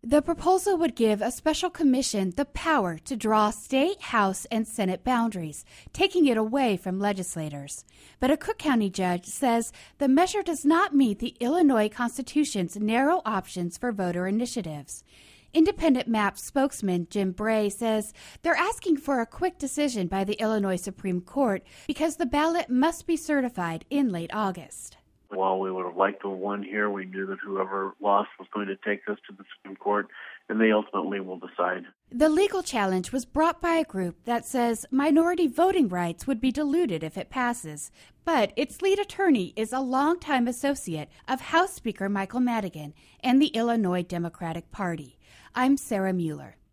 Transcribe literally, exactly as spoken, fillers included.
The proposal would give a special commission the power to draw state, House, and Senate boundaries, taking it away from legislators. But a Cook County judge says the measure does not meet the Illinois Constitution's narrow options for voter initiatives. Independent MAP spokesman Jim Bray says they're asking for a quick decision by the Illinois Supreme Court because the ballot must be certified in late August. While we would have liked to have won here, we knew that whoever lost was going to take this to the Supreme Court, and they ultimately will decide. The legal challenge was brought by a group that says minority voting rights would be diluted if it passes. But its lead attorney is a longtime associate of House Speaker Michael Madigan and the Illinois Democratic Party. I'm Sarah Mueller.